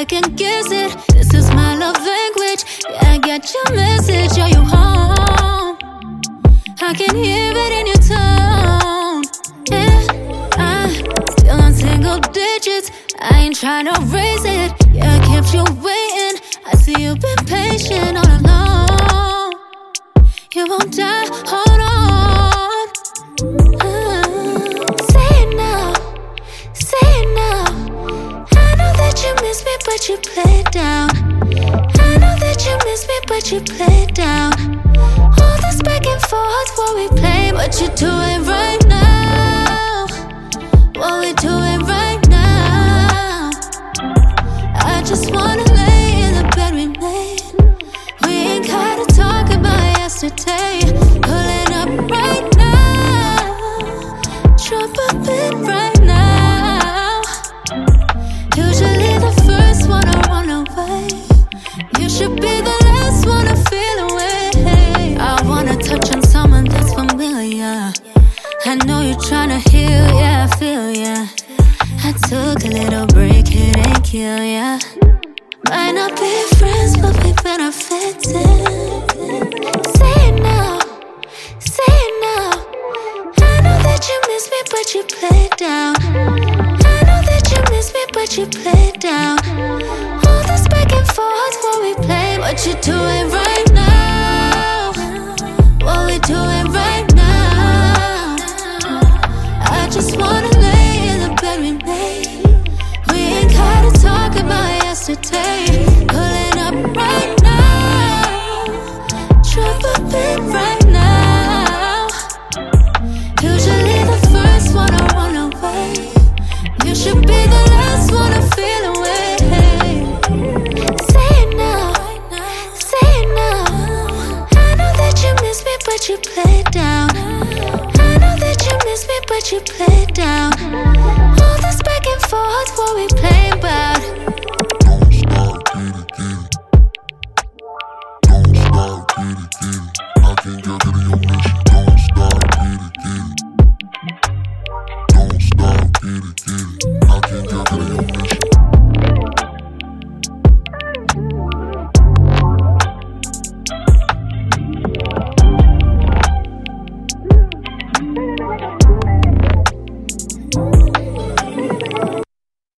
second guess it. This is my love language. Yeah, I get your message. Are you home? I can hear it in your tone. Yeah, I'm still on single digits. I ain't trying to raise it. Yeah, I kept you waiting. I see you've been patient all along. You won't die, hold on. Say it now, say it now. I know that you miss me, but you play it down. I know that you miss me, but you play it down. All this back and forth, what we play, but you do it right now. What we doing right now. I just wanna lay in the bed we made. We ain't gotta talk about yesterday. Pulling up right now. Drop a bit right now. Usually the first one to run away. You should be the last one to feel away. I wanna touch on someone that's familiar. I know you're tryna heal, yeah, I feel ya. I took a little break, it ain't kill ya. Might not be friends, but we benefiting. Say it now, say it now. I know that you miss me, but you play it down. I know that you miss me, but you play it down. All this back and forth, what we play, but you do it right now. What we doing right now. I just wanna lay in the bed we made. We ain't gotta talk about yesterday. Pulling up right now. Drop a bit right now. Usually the first one to run away. You should be the last one to feel away. Say it now, say it now. I know that you miss me, but you play it down. I know that you miss me, but you play it down. All this back and forth, what we play about.